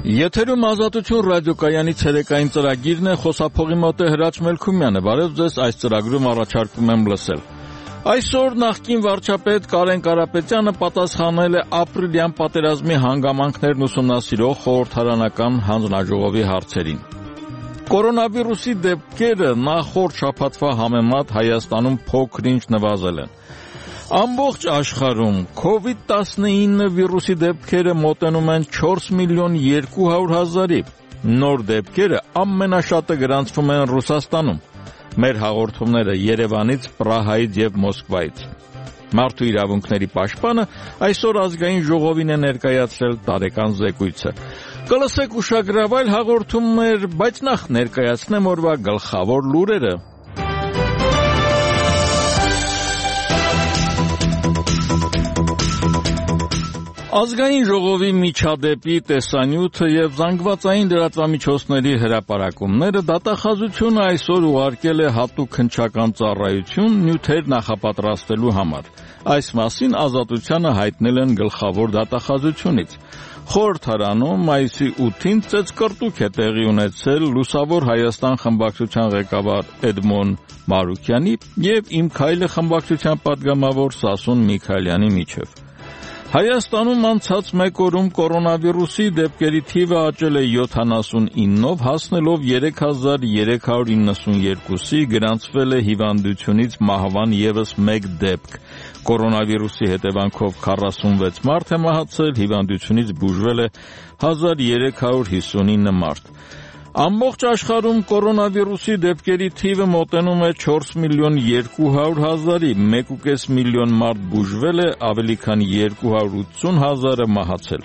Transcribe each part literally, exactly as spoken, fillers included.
Եթերում Ազատություն ռադիոկայանի ցերեկային ծրագիրն է, խոսափողի մոտ է Հրաչ Մելքումյանը։ Բարև ձեզ, այս ծրագրում առաջարկում եմ լսել։ Այսօր նախկին վարչապետ Կարեն Կարապետյանը պատասխանել է ապրիլյան պատերազմի հանգամանքներն ուսումնասիրող խորհրդարանական հանձնաժողովի հարցերին։ Կորոնավիրուսի դեպքերը նախորդ շաբաթվա համեմատ Հայաստանում փոքր-ինչ նվազել են։ Ամբողջ աշխարհում քովիդ տասնինը վիրուսի դեպքերը մոտենում են չորս միլիոն երկու հարյուր հազարի։ Նոր դեպքերը ամենաշատը գրանցվում են Ռուսաստանում։ Մեր հաղորդումները Երևանից, Պրահայից եւ Մոսկվայից։ Մարդու իրավունքների պաշտպանը այսօր ազգային ժողովին է ներկայացրել տարեկան զեկույցը։ Կլսեք ուշագրավայր հաղորդումներ, բայց նախ ներկայացնեմ օրվա գլխավոր լուրերը։ Ազգային ժողովի միջադեպի տեսանյութը եւ զանգվածային լրատվամիջոցների հրապարակումները դատախազությունը այսօր ուղարկել է հատուկ հնչական ծառայություն նյութեր նախապատրաստելու համար։ Այս մասին Ազատությանը հայտնել են գլխավոր դատախազությունից։ Խորհրդարանում մայիսի ութին ծեծկռտուք է տեղի ունեցել Լուսավոր Հայաստան խմբակցության ղեկավար Էդմոն Մարուկյանի եւ Իմ քայլը խմբակցության պատգամավոր Սասուն Միքայելյանի միջև։ Հայաստանում անցած մեկ օրում կորոնավիրուսի դեպքերի թիվը աճել է յոթանասունինով, հասնելով երեք հազար երեք հարյուր իննսունյոթի, գրանցվել է հիվանդությունից մահվան ևս մեկ դեպք։ Կորոնավիրուսի հետևանքով քառասունվեց մարդ է մահացել, հիվանդությունից բուժվել է հազար երեք հարյուր հիսունինը մարդ։ Ամբողջ աշխարհում կորոնավիրուսի դեպքերի թիվը մոտենում է չորս միլիոն երկու հարյուր հազարի, մեկ ու կես միլիոն մարդ բուժվել է, ավելի քան երկու հարյուր ութսուն հազարը մահացել։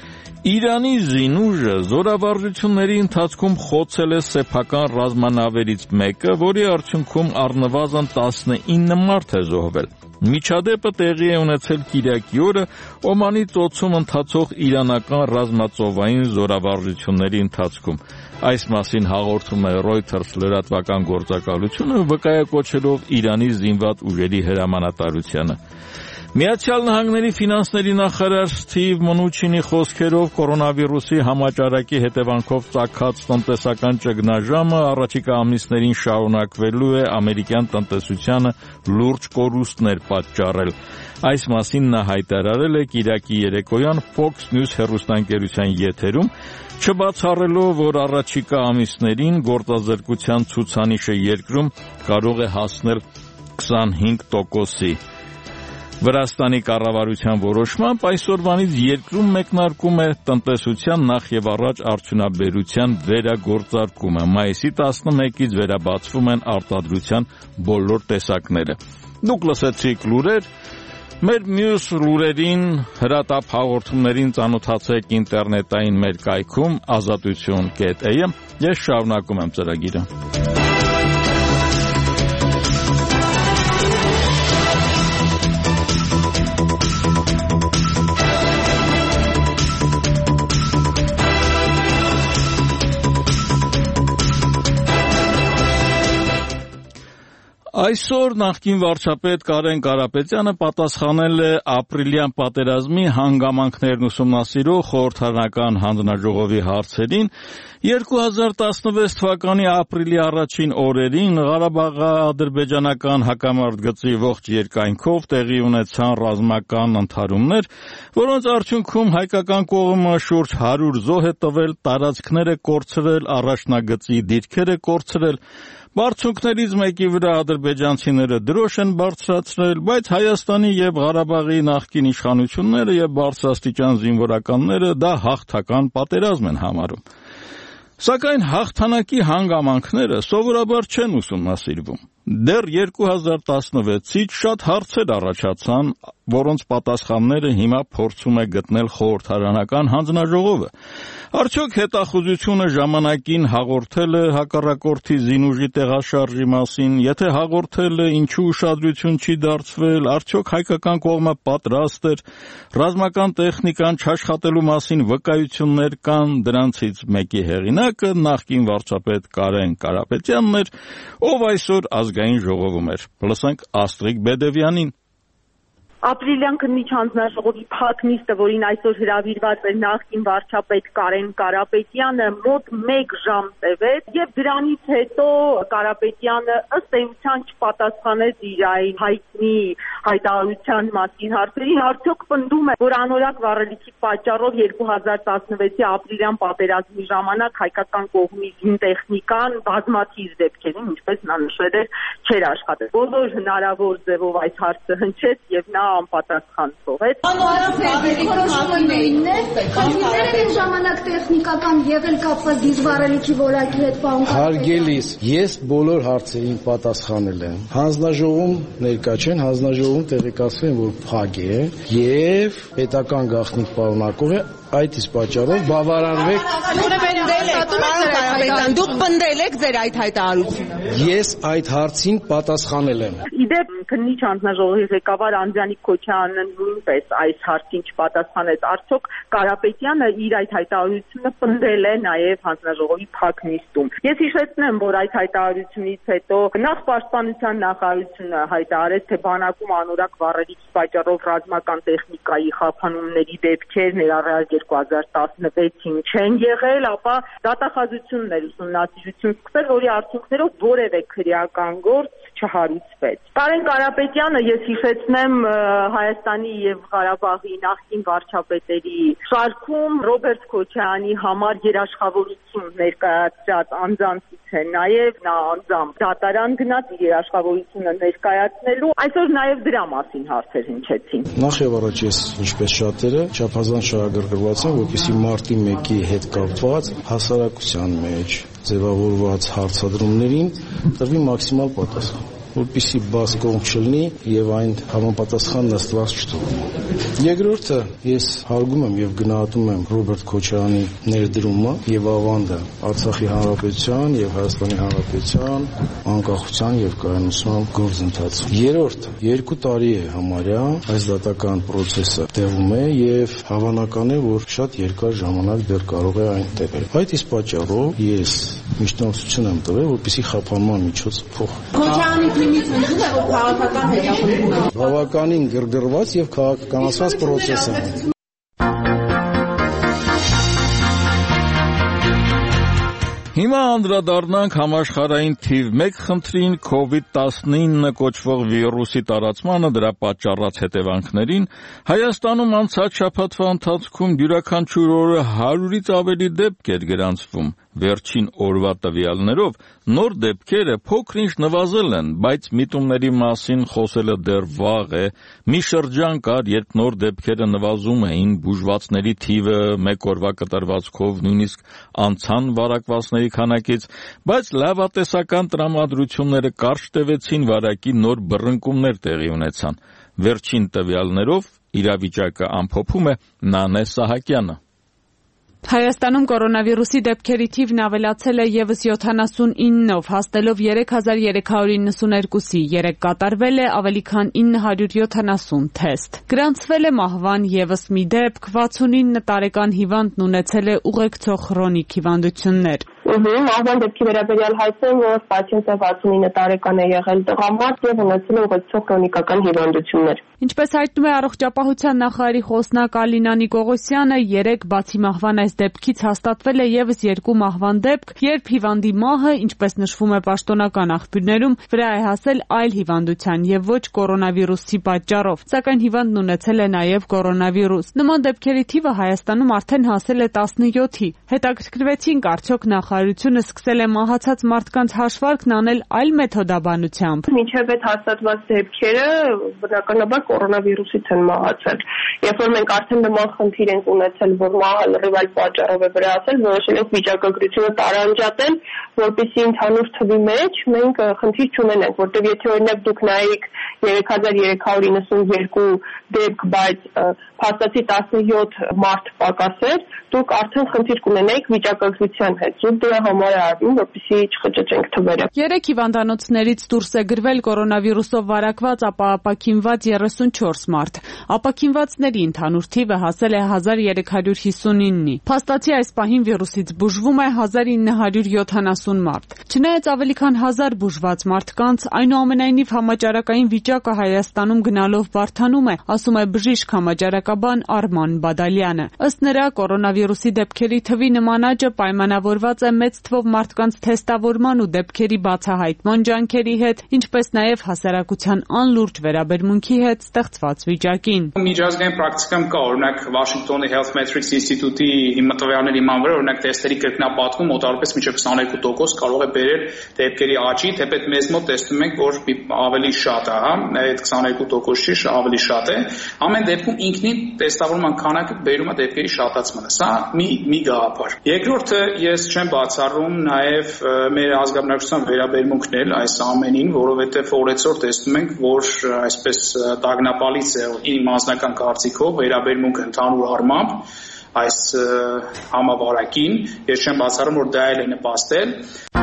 Իրանի զինուժը զորավարժությունների ընթացքում խոցել է սեփական ռազմանավերից մեկը, որի արդյունքում առնվազն տասնինը մարդ է զոհվել։ Միջադեպը տեղի է ունեցել Կիրակի օրը Օմանի ծոցում ընթացող իրանական ռազմածովային զորավարժությունների ընթացքում։ Այս մասին հաղորդում է Reuters լրատվական գործակալությունը, վկայակոչելով Իրանի զինված ուժերի հրամանատարությանը։ Միացյալ Նահանգների ֆինանսների նախարար Սթիվ Մնուչինի խոսքերով կորոնավիրուսի համաճարակի հետևանքով ծագած տնտեսական ճգնաժամը առաջիկա ամիսներին շարունակվելու է ամերիկյան տնտեսությանը լուրջ կորուստներ պատճառել։ Այս մասին նա հայտարարել է Կիրակի երեկոյան Fox News հեռուստաընկերության եթերում, չբացառելով, որ առաջիկա ամիսներին գործազրկության ցուցանիշը երկրում կարող է հասնել քսանհինգ տոկոսի։ Վրաստանի կառավարության որոշմամբ այսօրվանից երկրում մեկնարկում է տնտեսության նախ եւ առաջ արդյունաբերության վերագործարկումը։ Մայիսի տասնմեկից վերաբացվում են արտադրության բոլոր տեսակները։ Դուք լսեցիք լուրեր, մեր մյուս լուրերին, հրատապ հաղորդումներին ծանոթացեք ինտերնետային մեր կայքում ազատություն կետ էյ եմ։ Ես շարունակում եմ ծրագիրը։ Այսօր նախկին վարչապետ Կարեն Կարապետյանը պատասխանել է ապրիլյան պատերազմի հանգամանքներն ուսումնասիրող խորհրդարանական հանձնաժողովի հարցերին։ երկու հազար տասնվեց թվականի ապրիլի առաջին օրերին Ղարաբաղ-ադրբեջանական հակամարտգծի ողջ երկայնքով տեղի ունեցան ռազմական ընդհարումներ, որոնց արդյունքում հայկական կողմը շուրջ հարյուր զոհ է տվել, տարածքներ է կորցրել, առաջնագծի դիրքեր է կորցրել։ Բարձունքներից մեկի վրա ադրբեջանցիները դրոշ են բարձրացրել, բայց Հայաստանի եւ Ղարաբաղի նախկին իշխանությունները եւ բարձրաստիճան զինվորականները դա հաղթական պատերազմ են համարում։ Սակայն հաղթանակի հանգամանքները սովորաբար չեն ուսումնասիրվում։ Դեռ երկու հազար տասնվեցից շատ հարցեր առաջացան, որոնց պատասխանները հիմա փորձում է գտնել խորհրդարանական հանձնաժողովը։ Արդյոք հետախուզությունը ժամանակին հաղորդել է հակառակորդի զինուժի տեղաշարժի մասին, եթե հաղորդել է, ինչու ուշադրություն չի դարձվել, արդյոք հայկական կողմը պատրաստ էր, ռազմական տեխնիկան չաշխատելու մասին վկայություններ կան, դրանցից մեկի հեղինակը նախկին վարչապետ Կարեն Կարապետյանն էր, ով այսօր ազգային ժողովում էր։ Լսենք Աստղիկ Բեդևյանին։ Ապրիլյան քննիչ հանձնաժողովի փակ նիստը, որին այսօր հրավիրված էր նախկին վարչապետ Կարեն Կարապետյանը, մոտ մեկ ժամ տևեց եւ դրանից հետո Կարապետյանը ըստ էության չպատասխանեց իր այն հայտնի հայտարարության մասին հարցերին, արդյոք պնդում է, որ անորակ վառելիքի պատճառով երկու հազար տասնվեցի ապրիլյան պատերազմի ժամանակ հայկական կողմի զինտեխնիկան բազմաթիվ դեպքերին, ինչպես նա նշել էր, չէր աշխատել։ Բոլոր հնարավոր ձևով այս հարցը հնչեց եւ նա անպատասխան թողեց։ Խնդիրները ժամանակ տեխնիկական եղել կապված դիզվառելիքի որակի հետ պահում։ Հարգելիս, ես բոլոր հարցերին պատասխանել եմ։ Հանձնաժողովում ներկա չեն, հանձնաժողովում տեղեկացրել են, որ փակ է եւ պետական գաղտնիք պարունակող է, այդ իսկ պատճառով բավարարվեք։ Դուք պնդել եք ձեր այդ հայտարարությունը։ Ես այդ հարցին պատասխանել եմ։ Իդեպ քննիչ հանձնաժողովի ղեկավար Անդրանիկ Քոչարյանը նույնպես այս հարցին չպատասխանեց։ Արդյոք Կարապետյանը իր այդ հայտարարությունը պնդել է նաև հանձնաժողովի փակ նիստում։ Ես հիշեցնեմ, որ այդ հայտարարությունից հետո նախ պաշտպանության նախարարությունը հայտարարեց, թե բանակում անորակ վառելիքի պատճառով ռազմական տեխնիկայի խափանումների դեպքեր ներառյալ երկու հազար տասնվեցին չեն եղել, ապա դատախազություններ ուսումնասիրություն սկսել, որի արդյունքներով որևէ քրեական գործ չհարուցվեց։ Կարեն Կարապետյանը, ես հիշեցնեմ, Հայաստանի եւ Ղարաբաղի նախկին վարչապետերի շարքում Ռոբերտ Քոչարյանի համար երաշխավորություն ներկայացրած անձանցից է, նաեւ նա անձամբ դատարան գնաց իր երաշխավորությունը ներկայացնելու, այսօր նաեւ դրա մասին հարցեր հնչեցին։ Նախ եւ առաջ ես, ինչպես շատերը, չափազանց շահագրգռված եմ, որպեսզի մարտի մեկի հետ կապված հասարակության մեջ ձևավորված հարցադրումներին տրվի մաքսիմալ պատասխան, որպեսզի բաց կողմ չլինի եւ այն համապատասխան նստված չթողնի։ Երկրորդը, ես հարգում եմ եւ գնահատում եմ Ռոբերտ Քոչարյանի ներդրումը եւ ավանդը Արցախի հանրապետության եւ Հայաստանի հանրապետության անկախության եւ կայունության գործընթացում։ Երրորդը, երկու տարի է համարյա այս դատական process-ը տևում է եւ հավանական է, որ շատ երկար ժամանակ դեռ կարող է այն տևել։ Այդ իսկ պատճառով ես միջնորդություն եմ տվել, որպեսզի խափանման միջոցը փոխի։ Քոչարյանի թիմից ընդդեմ է, որ քաղաքական հետապնդում է։ Բավականին գրգռված եւ քաղաքականացված process է։ Հիմա անդրադառնանք համաշխարհային թիվ մեկ խնդրին՝ քովիդ տասնինը կոչվող վիրուսի տարածմանը, դրա պատճառած հետևանքներին։ Հայաստանում անցած շաբաթվա ընթացքում յուրաքանչյուր օրը հարյուրից ավելի դեպք էր գրանցվում։ Վերջին օրվա տվյալներով նոր դեպքերը փոքր-ինչ նվազել են, բայց միտումների մասին խոսելը դեռ վաղ է։ Մի շրջան կար, երբ նոր դեպքերը նվազում էին, բուժվածների թիվը մեկ օրվա կտրվածքով նույնիսկ անցան վարակվածների քանակից, բայց լավատեսական տրամադրությունները կարճ տևեցին, վարակի նոր բռնկումներ տեղի ունեցան։ Վերջին տվյալներով իրավիճակը ամփոփում է Նանե Սահակյանը։ Հայաստանում կորոնավիրուսի դեպքերի թիվն ավելացել է եւս յոթանասունինով, հասնելով երեք հազար երեք հարյուր իննսուներկուսի, երեկ կատարվել է ավելի քան ինը հարյուր յոթանասուն թեստ։ Գրանցվել է մահվան եւս մի դեպք, վաթսունինը տարեկան հիվանդն ունեցել է ուղեկցող քրոնիկ հիվանդություններ։ Մահվան դեպքի վերաբերյալ հայտնեմ, որ պացիենտը վաթսունինը տարեկան է եղել տղամարդ եւ ունեցել է ուղեկցող քրոնիկական հիվանդություններ։ Ինչպես հայտնում է առողջապահության նախարարի խոսնակ Ալինա Նիկողոսյանը, երեք բացի մահվան այս դեպքից հաստատվել է եւս երկու մահվան դեպք, երբ հիվանդի մահը, ինչպես նշվում է պաշտոնական աղբյուրներում, վրա է հասել այլ հիվանդության եւ ոչ կորոնավիրուսի պատճառով, սակայն հիվանդն ունեցել է նաեւ կորոնավիրուս։ Նման դեպքերի թիվը Հայաստանում արդեն հասել է տասնյոթի։ Հետաքրքրվեցինք, արդյոք նախարարությունը սկսել է մահացած մարդկանց հաշվարկն անել այլ մեթոդաբանությամբ։ Մինչև այդ հաստատված դեպքերը բնականաբար կորոնավիրուսից են մահացել։ Երբ որ մենք արդեն նման խնդիր ենք ունեցել, որ մահը լրիվ այլ պատճառով է վրացել, որոշել ենք վիճակագրությունը տարանջատել, որպեսզի ընդհանուր թվի մեջ մենք խնդիր չունենանք, որտեղ եթե օրինակ դուք նայեք երեք հազար երեք հարյուր իննսունյոթ դեպք, բայց փաստացի տասնյոթ մարդ պակաս էր, դուք արդեն խնդիր կունենայիք վիճակագրության հետ։ Զուտ դրա համար է արվում, որպեսզի չխճճենք թվերը։ Երեք հիվանդանոցներից դուրս է գրվել կորոնավիրուսով վարակված, ապա ապաքինված երեսունչորս մարդ։ Ապաքինվածների ընդհանուր թիվը հասել է հազար երեք հարյուր հիսունինի։ Փաստացի այս պահին վիրուսից բուժվում է հազար ինը հարյուր յոթանասուն մարդ։ Չնայած ավելի քան հազար բուժված մարդկանց, այնուամենայնիվ համաճարակային վիճակը Հայաստանում գնալով բարդանում է, ասում է բժիշկ համաճարակաբան Արման Բադալյանը։ Ըստ նրա, կորոնավիրուսի դեպքերի թվի նման աճը պայմանավորված է մեծ թվով մարդկանց թեստավորման ու դեպքերի բացահայտման ջանքերի հետ, ինչպես նաև հասարակության անլուրջ վերաբերմունքի հետ ստեղծված վիճակին։ Միջազգային պրակտիկայում կա, օրինակ Վաշինգտոնի Health Metrics ինստիտուտի տվյալների հիման վրա, օրինակ թեստերի կրկնապատկում մոտավորապես մինչև քսաներկու տոկոս կարող է բերել դեպքերի աճի, թեպետ մեզ մոտ տեսնում ենք, որ ավելի շատ է, հա, այդ քսաներկու տոկոս չի, ավելի շատ է։ Ամեն դեպքում ինքնին տեստավորման քանակը բերում է դեպքերի շատացմանը։ Սա մի մի գաղափար։ Երկրորդը, ես չեմ բացառում նաև մեր ազգաբնակչության վերաբերմունքն էլ այս ամենին, որովհետև օրեցօր տեսնում ենք, որ այսպես տագնապալից է իմ անձնական կարծիքով վերաբերմունքը ընդհանուր առմամբ այս համավարակին, ես չեմ բացառում, որ դա էլ է նպաստել։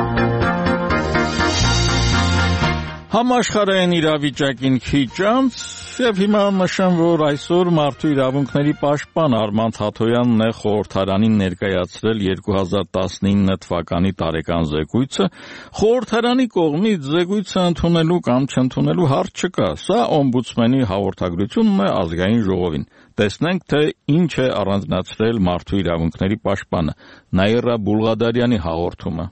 Համաշխարհային իրավիճակին քիչ անց եւ հիմա նշեմ, որ այսօր Մարդու իրավունքների պաշտպան Արման Թաթոյանն է խորհրդարանին ներկայացրել երկու հազար տասնինը թվականի տարեկան զեկույցը։ Խորհրդարանի կողմից զեկույցը ընդունելու կամ չընդունելու հարց չկա։ Սա օմբուդսմենի հաղորդագրությունն է ազգային ժողովին։ Տեսնենք, թե ինչ է առանձնացրել Մարդու իրավունքների պաշտպանը։ Նաիրա Բուլղադարյանի հաղորդումը։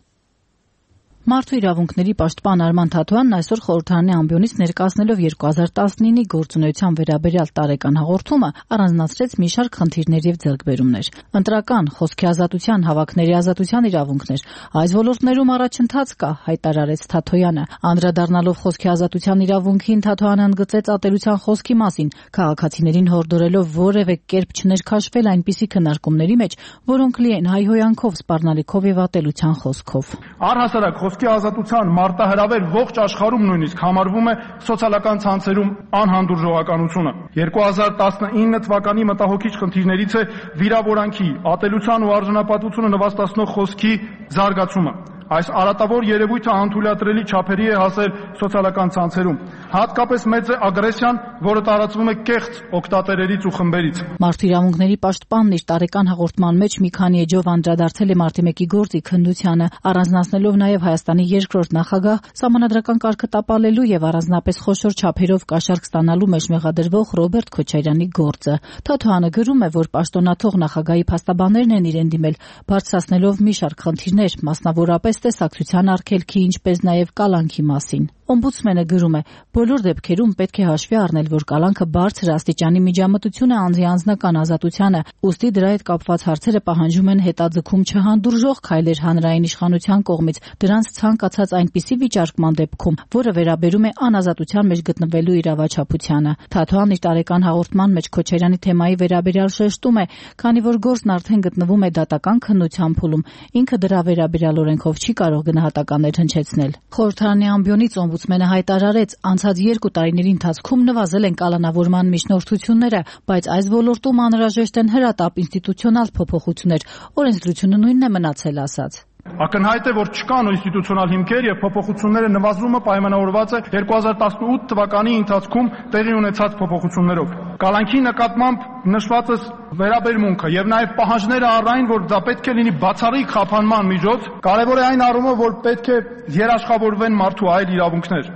Մարդու իրավունքների պաշտպան Արման Թաթոյանն այսօր խորհրդարանի ամբիոնից ներկայացնելով երկու հազար տասնինի գործունեության վերաբերյալ տարեկան հաղորդումը առանձնացրեց մի շարք խնդիրներ եւ ձեռքբերումներ։ Ընտրական, խոսքի ազատության, հավաքների ազատության իրավունքներ։ Այս ոլորտներում առաջընթաց կա, հայտարարեց Թաթոյանը։ Անդրադառնալով խոսքի ազատության իրավունքին, Թաթոյանը ընդգծեց ատելության խոսքի մասին, քաղաքացիներին հորդորելով որևէ կերպ չներքաշվել այնպիսի քննարկումների մեջ, որոնք լի են հայհոյանքով, սպառնալիքով եւ ատելության խոսքով։ Առհասարակ խոսքի ազատության մարտահրավեր ողջ աշխարհում նույնիսկ համարվում է սոցիալական ցանցերում անհանդուրժողականությունը։ երկու հազար տասնինը թվականի մտահոգիչ խնդիրներից է վիրավորանքի, ատելության ու արժանապատվությունը նվաստացնող խոսքի զարգացումը։ Այս արատավոր երևույթը անթույլատրելի չափերի է հասել սոցիալական ցանցերում։ Հատկապես մեծ է ագրեսիան, որը տարածվում է կեղծ օգտատերերից ու խմբերից։ Մարդու իրավունքների պաշտպանն իր տարեկան հաղորդման մեջ մի քանի էջով անդրադարձել է մարտի մեկի գործի քննությանը, առանձնացնելով նաև Հայաստանի երկրորդ նախագահ, սահմանադրական կարգը տապալելու եւ առանձնապես խոշոր չափերով կաշառք ստանալու մեջ մեղադրվող Ռոբերտ Քոչարյանի գործը։ Թաթոյանը գրում է, որ պաշտոնաթող նախագահի փաստաբաններն են իրեն դիմել, բարձրացնելով մի շարք խնդիրներ, մասնավորապես տեսակցության արգելքի, ինչպես նաև կալանքի մասին։ Օմբուդսմենը գրում է. բոլոր դեպքերում պետք է հաշվի առնել, որ կալանքը բարձր աստիճանի միջամտություն է անձի անձնական ազատությանը, ուստի դրա հետ կապված հարցերը պահանջում են հետաձգում չհանդուրժող քայլեր հանրային իշխանության կողմից, դրանց ցանկացած այնպիսի վիճարկման դեպքում, որը վերաբերում է անազատության մեջ գտնվելու իրավաչափությանը։ Թաթոյանն իր տարեկան հաղորդման մեջ Քոչարյանի թեմայի վերաբերյալ շեշտում է, քանի որ գործն արդեն գտնվում է դատական քննության փուլում, ինքը դրա վերաբերյալ օրենքով չի կարող գնահատականներ հնչեցնել։ Խորհրդարանի ամբիոնից օմբուդսմենը հայտարարեց, անցած երկու տարիների ընթացքում նվազել են կալանավորման միջնորդությունները, բայց այս ոլորտում անհրաժեշտ են հրատապ ինստիտուցիոնալ փոփոխություններ, օրենսդրությունը նույնն է մնացել, ասաց։ Ակնհայտ է, որ չկան ինստիտուցիոնալ հիմքեր եւ փոփոխությունները նվազումը պայմանավորված է երկու հազար տասնութ թվականի ընթացքում տեղի ունեցած փոփոխություններով։ Կալանքի նկատմամբ նշվածս վերաբերմունքը եւ նաեւ պահանջները առայն, որ դա պետք է լինի բացառիկ խափանման միջոց, կարեւոր է այն առումով, որ պետք է երաշխավորվեն մարդու այլ իրավունքներ։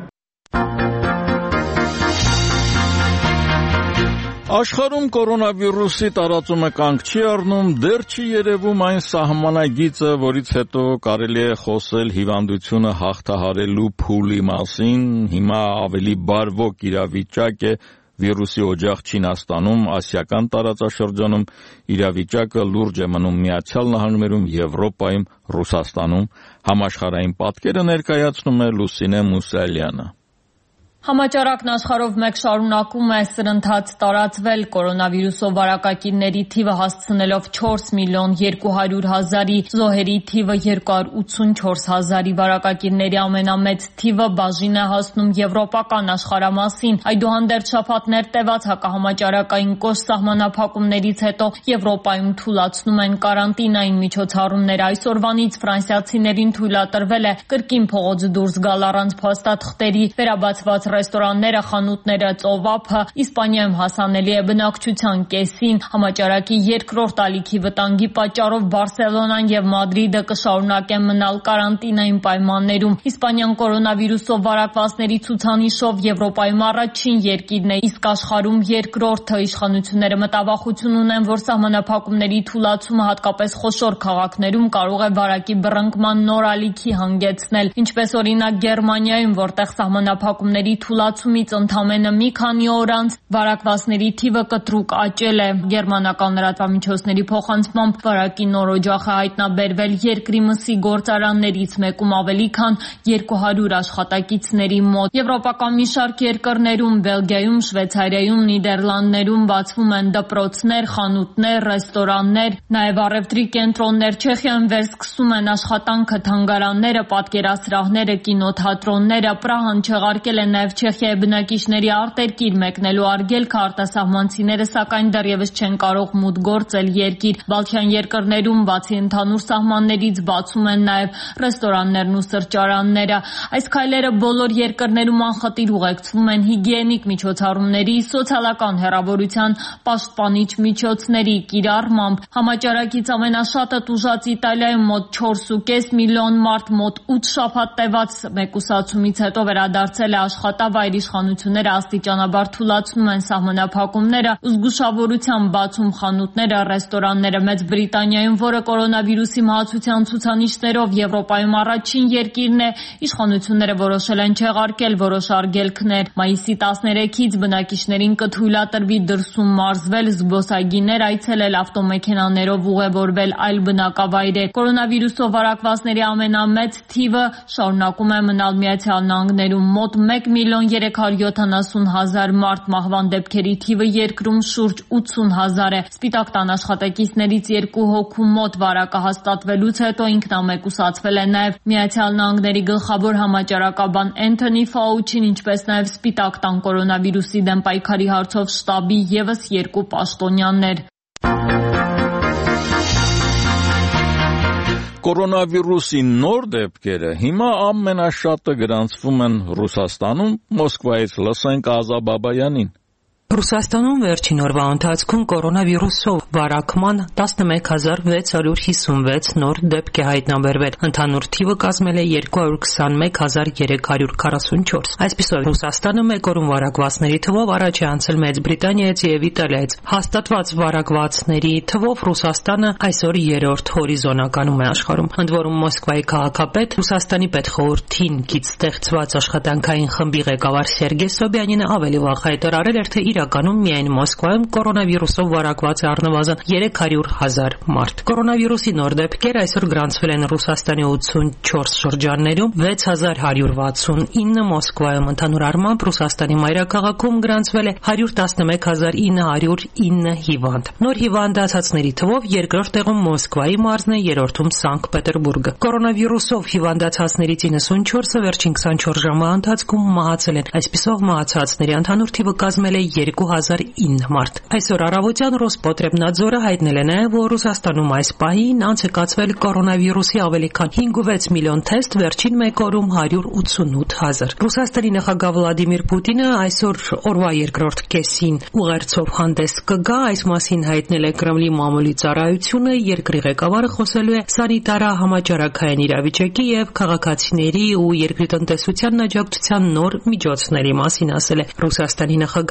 Աշխարհում կորոնավիրուսի տարածումը կանգ չի առնում, դեռ չի երևում այն սահմանագիծը, որից հետո կարելի է խոսել հիվանդությունը հաղթահարելու փուլի մասին։ Հիմա ավելի բարվոք իրավիճակ է վիրուսի օջախ Չինաստանում, ասիական տարածաշրջանում, իրավիճակը լուրջ է մնում Միացյալ Նահանգներում, Եվրոպայում, Ռուսաստանում։ Համաշխարհային պատկերը ներկայացնում է Լուսինե Մուսալյանը։ Համաճարակն աշխարհով մեկ շարունակում է սրընթաց տարածվել կորոնավիրուսով վարակակիրների թիվը հասցնելով չորս միլիոն երկու հարյուր հազարի, զոհերի թիվը երկու հարյուր ութսունչորս հազարի, վարակակիրների ամենամեծ թիվը բաժին է հասնում եվրոպական աշխարհամասին։ Այդուհանդերձ շաբաթներ տևած հակահամաճարակային կոշտ սահմանափակումներից հետո Եվրոպայում թուլացնում են կարանտինային միջոցառումները։ Այսօրվանից ֆրանսիացիներին թույլատրվել է կրկին փողոց դուրս գալ առանց փաստաթղթերի, վերաբացված ռեստորանները, խանութները, ծովափը Իսպանիայում հասանելի է բնակչության կեսին։ Համաճարակի երկրորդ ալիքի վտանգի պատճառով Բարսելոնան եւ Մադրիդը կշարունակեն մնալ կարանտինային պայմաններում։ Իսպանիան կորոնավիրուսով վարակվածների ցուցանիշով Եվրոպայում առաջին երկիրն է, իսկ աշխարհում երկրորդը։ Իշխանությունները մտավախություն ունեն, որ սահմանափակումների թուլացումը հատկապես խոշոր քաղաքներում կարող է վարակի բռնկման նոր ալիքի հանգեցնել, ինչպես օրինակ Գերմանիայում, որտեղ սահմանափակումների թուլացումից ընդամենը մի քանի օր անց վարակվածների թիվը կտրուկ աճել է։ Գերմանական լրատվամիջոցների փոխանցմամբ վարակի նոր օջախ է հայտնաբերվել երկրի մսի գործարաններից մեկում ավելի քան երկու հարյուր աշխատակիցների մոտ։ Եվրոպական մի շարք երկրներում՝ Բելգիայում, Շվեյցարիայում, Նիդերլանդներում բացվում են դպրոցներ, խանութներ, ռեստորաններ, նաև առևտրի կենտրոններ։ Չեխիայում վերսկսում են աշխատանքը թանգարանները, պատկերասրահները, կինոթատրոնները։ Պրահան չեղարկել է նաև Չեխիայի բնակիչների արտերկիր մեկնելու արգելքը, արտասահմանցիները սակայն դեռևս չեն կարող մուտք գործել երկիր։ Բալթյան երկրներում բացի ընդհանուր սահմաններից բացում են նաև ռեստորաններն ու սրճարանները։ Այս քայլերը բոլոր երկրներում անխտիր ուղեկցվում են հիգիենիկ միջոցառումների, սոցիալական հեռավորության պաշտպանիչ միջոցների կիրառմամբ։ Համաճարակից ամենաշատը տուժած Իտալիայում մոտ չորս ու կես միլիոն մարդ մոտ ութ շաբաթ տևած մեկուսացումից հետո վերադարձել է աշխատավայր։ Իշխանությունները աստիճանաբար թուլացնում են սահմանափակումները, զգուշավորությամբ բացում խանութները, ռեստորանները։ Մեծ Բրիտանիայում, որը կորոնավիրուսի մահացության ցուցանիշներով Եվրոպայում առաջին երկիրն է, իշխանությունները որոշել են չեղարկել որոշ արգելքներ։ Մայիսի տասներեքից բնակիչներին կթույլատրվի դրսում մարզվել, զբոսայգիներ այցելել, ավտոմեքենաներով ուղևորվել այլ բնակավայրեր։ Կորոնավիրուսով վարակվածների ամենամեծ թիվը շարունակում է մնալ Միացյալ Նահանգներում՝ մոտ մեկ միլիոն երեք հարյուր յոթանասուն հազար մարդ, մահվան դեպքերի թիվը երկրում շուրջ ութսուն հազար է։ Սպիտակ տան աշխատակիցներից երկու հոգու մոտ վարակը հաստատվելուց հետո ինքնամեկուսացվել է նաև Միացյալ Նահանգների գլխավոր համաճարակաբան Էնթոնի Ֆաուչին, ինչպես նաև Սպիտակ տան կորոնավիրուսի դեմ պայքարի հարցով շտաբի ևս երկու պաշտոնյաներ։ Կորոնավիրուսի նոր դեպքերը հիմա ամենաշատը գրանցվում են Ռուսաստանում։ Մոսկվայից լսենք Ազա Բաբայանին։ Ռուսաստանում վերջին օրվա ընթացքում կորոնավիրուսով վարակման տասնմեկ հազար վեց հարյուր հիսունվեց նոր դեպք է հայտնաբերվել։ Ընդհանուր թիվը կազմել է երկու հարյուր քսանմեկ հազար երեք հարյուր քառասունչորս։ Այսպիսով Ռուսաստանը մեկ օրում վարակվածների թվով առաջ է անցել Մեծ Բրիտանիայից եւ Իտալիայից։ Հաստատված վարակվածների թվով Ռուսաստանը այսօր երրորդ հորիզոնականում է աշխարհում։ Ընդ որում Մոսկվայի քաղաքապետ, Ռուսաստանի պետխորհրդին կից ստեղծված աշխատանքային խմբի ղեկավար Սերգեյ Սոբյանինը ավելի վաղ հայտարարել էր, թե իրականում միայն Մոսկվայում կորոնավիրուսով վարակված է առնվազն երեք հարյուր հազար մարդ։ Կորոնավիրուսի նոր դեպքեր այսօր գրանցվել են Ռուսաստանի ութսունչորս շրջաններում, վեց հազար հարյուր վաթսունինը Մոսկվայում։ Ընդհանուր առմամբ Ռուսաստանի մայրաքաղաքում գրանցվել է հարյուր տասնմեկ հազար ինը հարյուր ինը հիվանդ։ Նոր հիվանդացածների թվով երկրորդ տեղում Մոսկվայի մարզն է, երրորդում Սանկտ Պետերբուրգը։ Կորոնավիրուսով հիվանդացածներից իննսունչորսը վերջին քսանչորս ժամվա ընթացքում մահացել են։ Այսպիսով մահացածների ընդհանուր թիվը կազմել է երկու հազար ինը մարդ։ Այսօր առավոտյան Ռոսպոտրեբնadzորը հայտնել է նաև, որ Ռուսաստանում այս պահին անց է կացվել կորոնավիրուսի ավելի քան հինգ միլիոն թեստ, վերջին մեկ օրում հարյուր ութսունութ հազար։ Ռուսաստանի նախագահ Վլադիմիր Պուտինը այսօր օրվա երկրորդ կեսին ուղերձով հանդես կգա, այս մասին հայտնել է Կրեմլի մամուլի ծառայությունը։ Երկրի ղեկավարը խոսելու է սանիտարահամաճարակային իրավիճակի եւ քաղաքացիների ու երկրի տնտեսության աջակցության նոր միջոցների մասին, ասել է Ռուսաստանի նախագահի մամուլի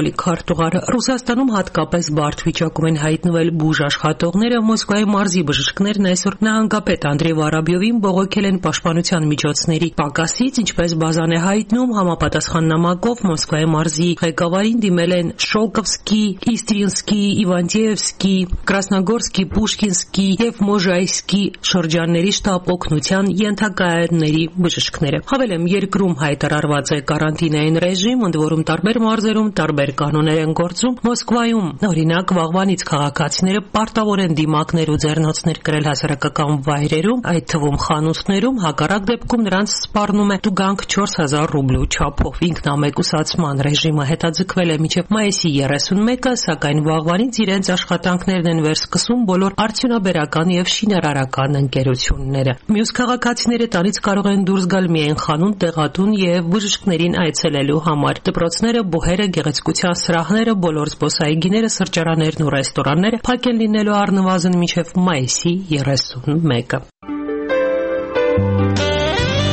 քարտուղար, Ռուսաստանում հատկապես բարդ վիճակում են հայտնվել բուժաշխատողները, Մոսկվայի մարզի բժիշկներն այսօր նահանգապետ Անդրեյ Վարաբյովին բողոքել են պաշտպանության միջոցների պակասից, ինչպես բազան է հայտնում, համապատասխան նամակով Մոսկվայի մարզի ղեկավարին դիմել են Շոլկովսկի, Իստրինսկի, Իվանտիևսկի, Կրասնոգորսկի, Պուշկինսկի եւ Մոժայսկի շրջանների շտապ օգնության ենթակայանների բժիշկները։ Հավելեմ, երկրում հայտարարված է կարանտինային ռեժիմ, ընդ որում տարբեր մարզերում տարբեր կանոններ են գործում։ Մոսկվայում, օրինակ, վաղվանից քաղաքացիները պարտավոր են դիմակներ ու ձեռնոցներ կրել հասարակական վայրերում, այդ թվում խանութներում, հակառակ դեպքում նրանց սպառնում է տուգանք չորս հազար ռուբլու չափով։ Ինքնամեկուսացման ռեժիմը հետաձգվել է մինչև մայիսի երեսունմեկը, սակայն վաղվանից իրենց աշխատանքներն են վերսկսում բոլոր արդյունաբերական եւ շինարարական ընկերությունները։ Մյուս քաղաքացիները տանից կարող են դուրս գալ միայն խանութ, տեղատուն եւ բժիշկներին այցելելու համար։ Դպրոցները, բուհերը, գեղեցկության սրահները, բոլոր զբոսայգիները, սրճարաններն ու ռեստորանները փակ են լինելու առնվազն մինչև մայիսի երեսունմեկը։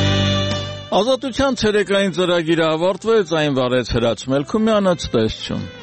Ազատության ցերեկային ծրագիրը ավարտվեց, այն վարեց Հրաչ Մելքումյանը, ցտեսություն։